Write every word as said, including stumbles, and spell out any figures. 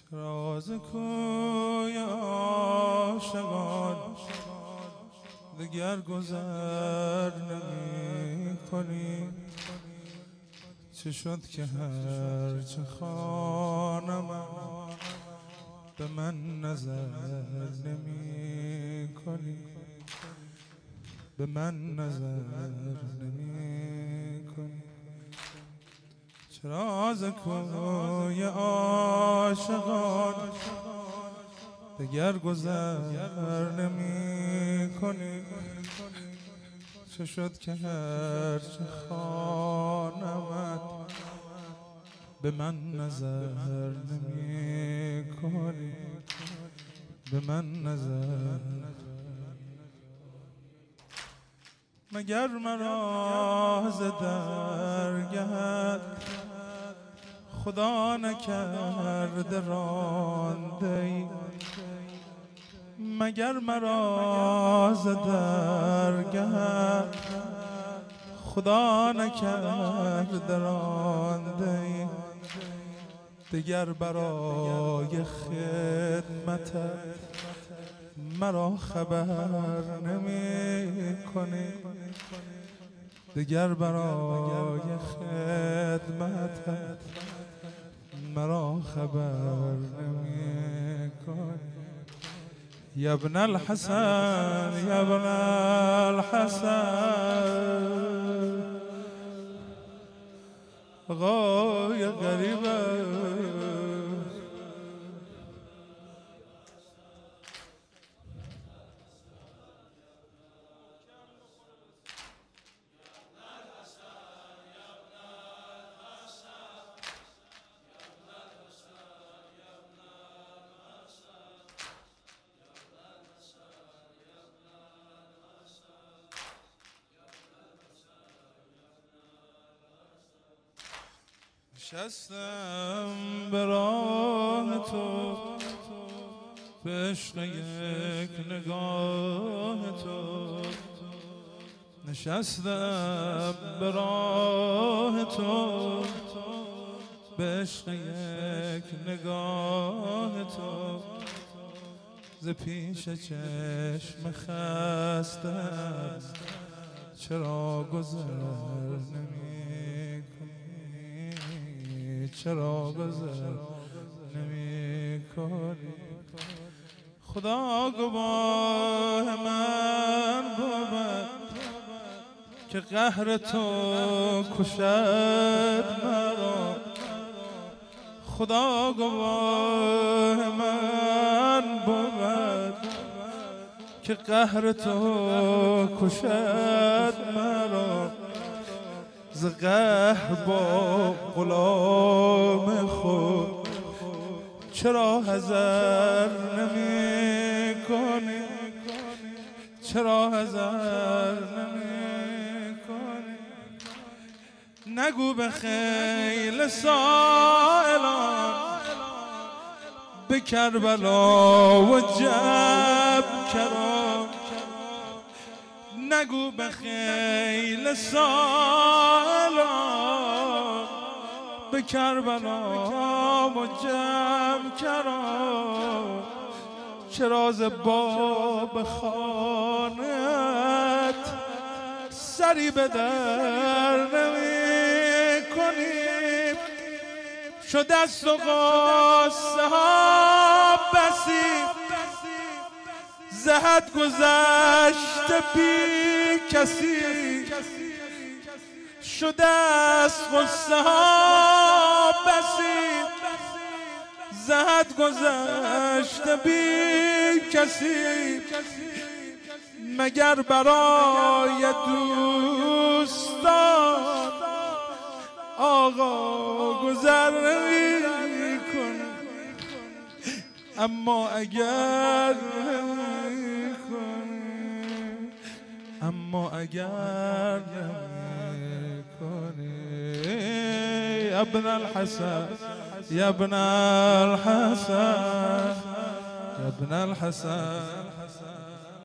راز کوی عاشقان دگر گذر نمی کنی. چه شد که هر چه خوانم به من نظر نمی کنی، به من نظر نمی کنی. چرا از کوی عاشقان دگر گذر نمی کنی؟ چه شد که هر چه خوانمت به من نظر نمی کنی، به من نظر. مگر مرا ز درگهت خدا نکرده رانده ای؟ مگر مرا ز درگهت خدا نکرده رانده ای؟ دگر برای خدمتت مرا خبر نمی کنی، دگر برای خدمتت مرا خبر نمی کنی. یا ابن الحسن یا ابن الحسن آقای غریبه نشستم به راه تو به عشق یک نگاه تو، نشستم به راه تو به عشق یک نگاه تو. ز پیش چشم خستم چرا گذر نمی کنی، چرا گذر نمی کنی؟ خدا گواه من بود که قهر تو کشد مرا. خدا گواه من بود که قهر تو کشد مرا. ز قهر با غلام خود چرا حذر نمی کنی، چرا حذر نمی کنی؟ نگو به خیل سائلان به کربلا و جب کرام، نگو به خیل سائلان به کربلا و جب کرام. چرا ز باب خانت سری به در نمی کنی؟ شده است و غصه ها بسی ز حد گذشته بی کسی. شده است غصه ها بسی ز حد گذشته بی کسی. مگر برای دوستان آقا گذر نمی کنی؟ اما اگر نمی کنی، اما اگر نمی کنی. یا ابن الحسن یا ابن الحسن یا ابن الحسن